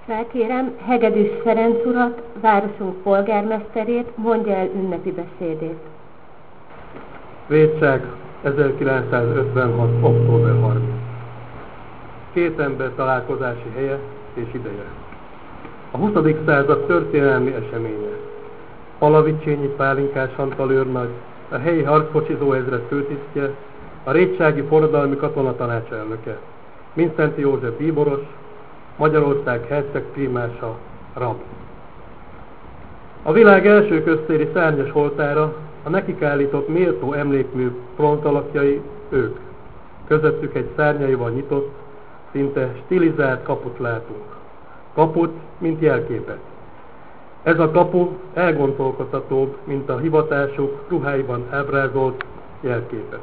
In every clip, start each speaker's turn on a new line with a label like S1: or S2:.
S1: Felkérem Hegedűs Ferenc urat, városunk polgármesterét, mondja el ünnepi beszédét.
S2: Védság 1956. október 30. Két ember találkozási helye és ideje. A 20. század történelmi eseménye. Palavicsényi Pálinkás Antal őrnagy, a helyi harckocsizó ezred főtisztje, a Rétsági Forradalmi Katonatanács elnöke, Mindszenty József bíboros, Magyarország herceg prímása, rab. A világ első köztéri szárnyas holtára a nekik állított méltó emlékmű bronzalakjai ők. Közöttük egy szárnyaival nyitott, szinte stilizált kaput látunk. Kaput, mint jelképet. Ez a kapu elgondolkodtatóbb, mint a hivatásuk ruháiban ábrázolt jelképet.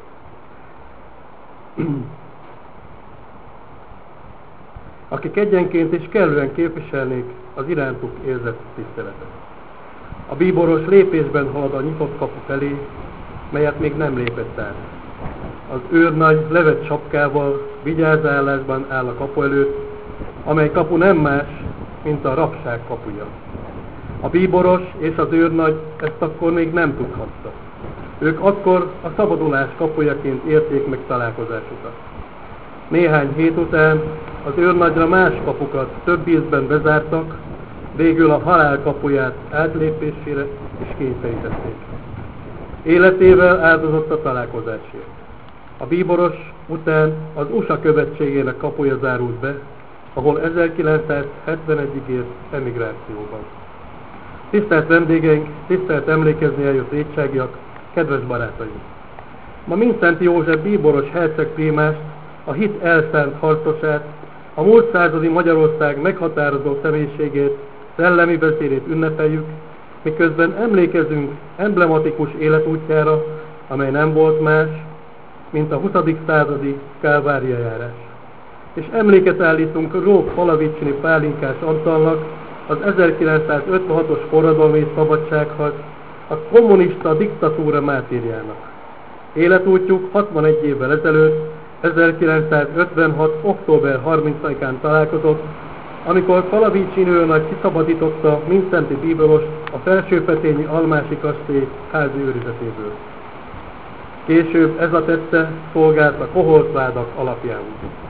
S2: Akik egyenként is kellően képviselnék az irántuk érzett tiszteletet. A bíboros lépésben halad a nyitott kapu felé, melyet még nem lépett át. Az őrnagy levett sapkával vigyázállásban áll a kapu előtt, amely kapu nem más, mint a rabság kapuja. A bíboros és az őrnagy ezt akkor még nem tudhatta. Ők akkor a szabadulás kapujaként érték meg találkozásukat. Néhány hét után az őrnagyra más kapukat több ízben bezártak, végül a halál kapuját átlépésére is kényszerítették. Életével áldozott a találkozásért. A bíboros után az USA követségének kapuja zárult be, ahol 1971-ig ért emigrációban. Tisztelt vendégeink, tisztelt emlékezni eljött rétságiak, kedves barátaim! Ma Mindszenty József bíboros herceg prímást, a hit elszánt harcosát, a múlt századi Magyarország meghatározó személyiségét, szellemi beszédét ünnepeljük, miközben emlékezünk emblematikus életútjára, amely nem volt más, mint a 20. századi Kálvária járás. És emléket állítunk Rók Palavicsini Pálinkás Antalnak, az 1956-os forradalmi és szabadságharc, a kommunista diktatúra mártírjának. Életútjuk 61 évvel ezelőtt, 1956. október 30-án találkozott, amikor Palavicsini őrnagy kiszabadította Mindszenty bíborost a Felsőpetényi Almási kastély házi őrizetéből. Később ez a tette szolgált a koholtvádak alapjául.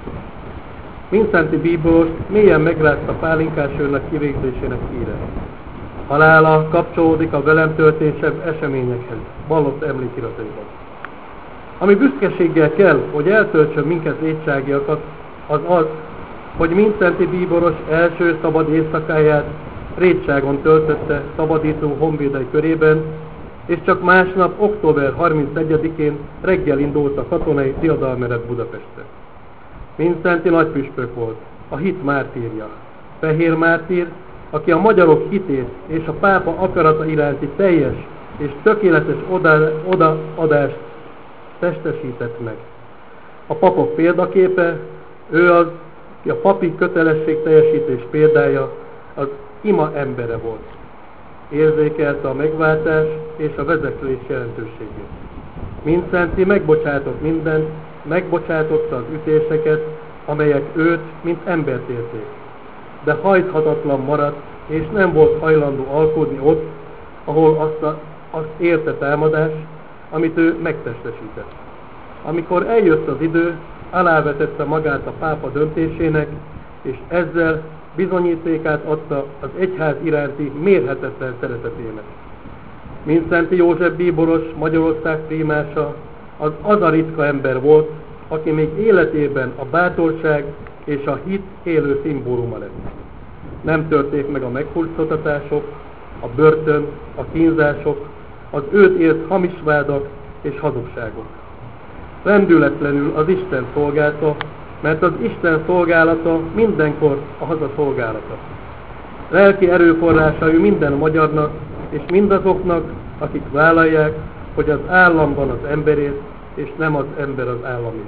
S2: Mindszenty bíborost mélyen megrázta Pálinkás őrnagy kivégzésének híre. Halála kapcsolódik a velem történésebb eseményekhez, vallott emlékirataiban. Ami büszkeséggel kell, hogy eltöltsön minket rétságiakat, az az, hogy Mindszenty bíboros első szabad éjszakáját Rétságon töltötte szabadító honvédei körében, és csak másnap, október 31-én reggel indult a katonai diadalmeret Budapestre. Mindszenty nagypüspök volt, a hit mártírja, fehér mártír, aki a magyarok hitét és a pápa akarata iránti teljes és tökéletes odaadást testesített meg. A papok példaképe, ő az, ki a papi kötelességteljesítés példája, az ima embere volt. Érzékelte a megváltás és a vezeklés jelentőségét. Mindszenty megbocsátott mindent, megbocsátotta az ütéseket, amelyek őt, mint embert érték. De hajthatatlan maradt, és nem volt hajlandó alkudni ott, ahol azt érte támadás, amit ő megtestesített. Amikor eljött az idő, alávetette magát a pápa döntésének, és ezzel bizonyítékát adta az egyház iránti mérhetetlen szeretetének. Mindszenty József bíboros, Magyarország prímása az a ritka ember volt, aki még életében a bátorság és a hit élő szimbóluma lett. Nem törték meg a meghurcoltatások, a börtön, a kínzások, az őt ért hamis vádak és hazugságok. Rendületlenül az Isten szolgálta, mert az Isten szolgálata mindenkor a haza szolgálata. Lelki erőforrásai minden magyarnak és mindazoknak, akik vállalják, hogy az állam van az emberért, és nem az ember az államért.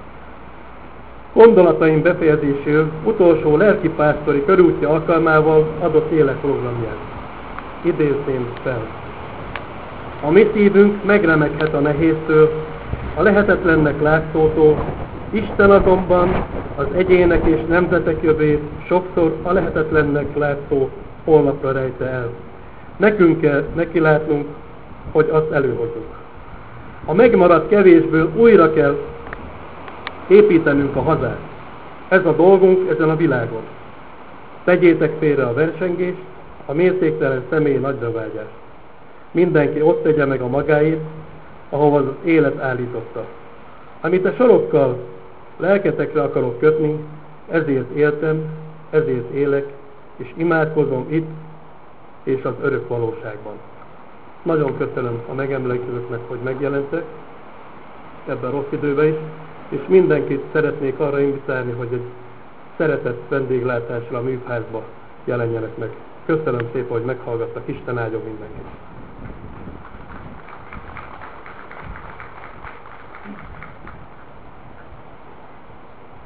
S2: Gondolataim befejezéséül utolsó lelkipásztori körútja alkalmával adott életprogramját. Idézném fel. A mi szívünk megremeghet a nehéztől, a lehetetlennek látszótól, Isten azonban az egyének és nemzetek jövét sokszor a lehetetlennek látszó holnapra rejte el. Nekünk kell neki látnunk, hogy azt előhozzuk. A megmaradt kevésből újra kell építenünk a hazát. Ez a dolgunk ezen a világon. Tegyétek félre a versengést, a mértéktelen személyi nagyravágyást. Mindenki ott tegye meg a magáét, ahova az élet állította. Amit a sorokkal lelketekre akarok kötni, ezért éltem, ezért élek, és imádkozom itt és az örök valóságban. Nagyon köszönöm a megemlékezőknek, hogy megjelentek ebben a rossz időben is, és mindenkit szeretnék arra invitálni, hogy egy szeretett vendéglátásra a műházba jelenjenek meg. Köszönöm szépen, hogy meghallgattak, Isten áldjon mindenkit!